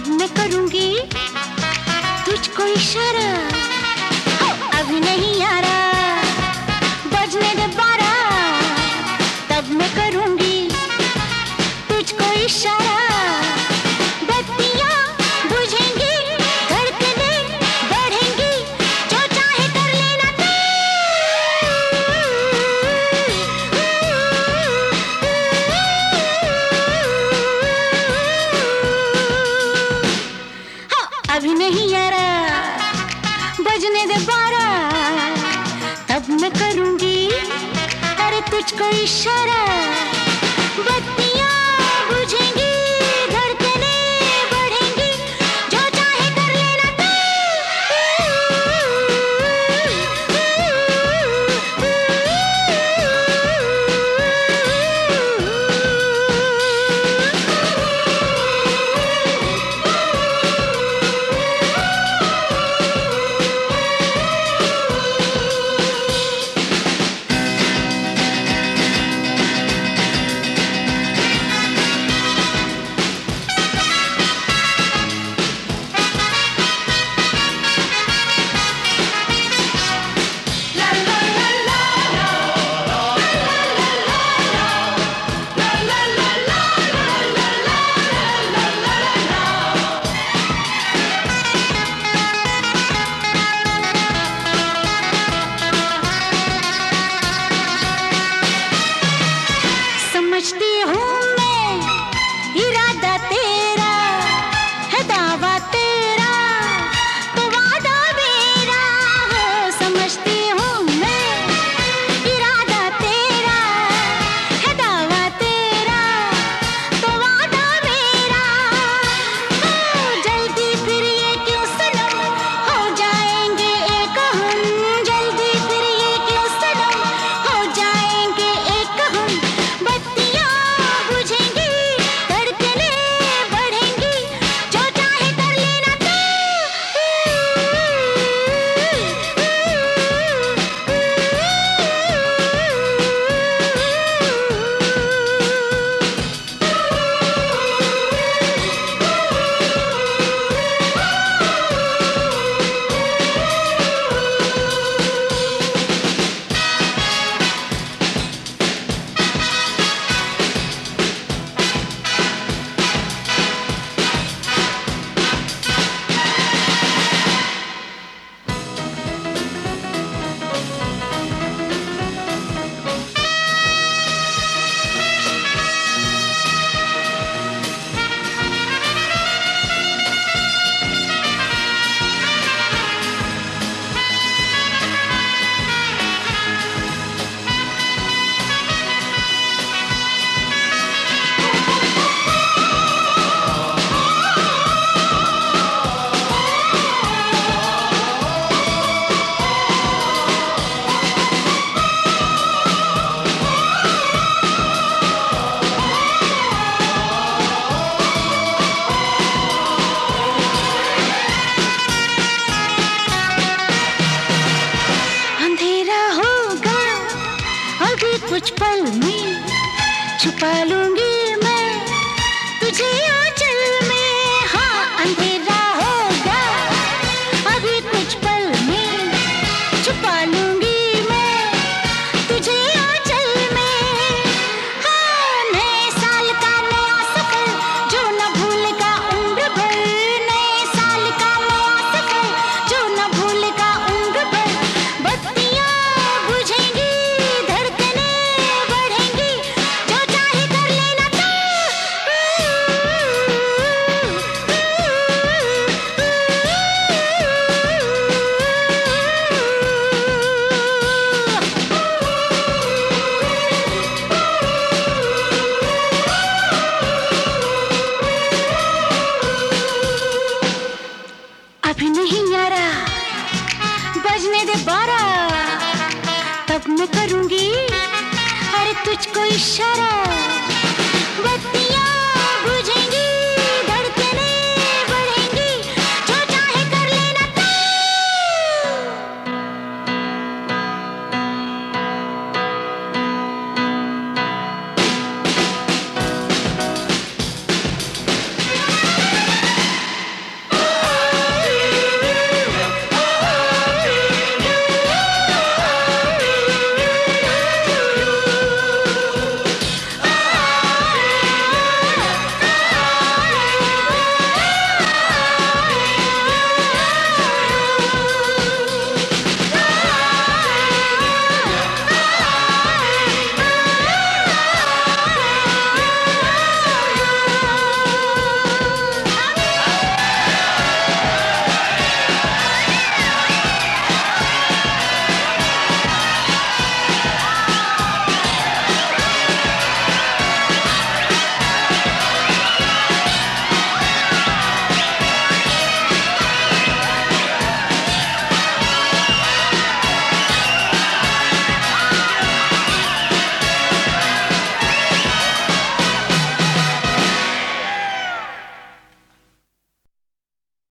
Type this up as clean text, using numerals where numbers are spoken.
मैं करूंगी तुझको इशारा, अभी नहीं यारा, बजने दे 12, तब मैं करूंगी तुझको इशारा। बत्तियां बुझेंगी, धड़कनें बढ़ेंगी, जो चाहे कर लेना तू। अभी नहीं यारा, बजने दे 12, तब मैं करूंगी अरे तुझको इशारा। बत्तियां बुझेंगी, धड़कनें बढ़ेंगी, जो चाहे कर लेना तू। समझती हूँ मैं इरादा तेरा है, दावा तेरा तो वादा मेरा हो। समझती हूँ मैं इरादा तेरा है, दावा तेरा तो वादा मेरा हो। जल्दी फिर ये क्यों सनम, हो जाएंगे एक हम। जल्दी फिर ये क्यों सनम, हो जाएंगे एक हम। बत्तियां बुझेंगी, धड़कनें बढ़ेंगी, जो चाहे कर लेना तू। कुछ पल में छुपा लूंगी मैं तुझे आंचल में। हाँ अंधेरा होगा, अभी कुछ पल में छुपा लूंगी मैं तुझे आंचल में। हाँ नए साल का नया सफर, जो न भूलेगा उम्र भर। नए साल का नया सफर, जो न भूलेगा उम्र भर। बत्तियां बुझेंगी, अभी नहीं यारा, बजने दे 12, तब मैं करूंगी अरे तुझको इशारा।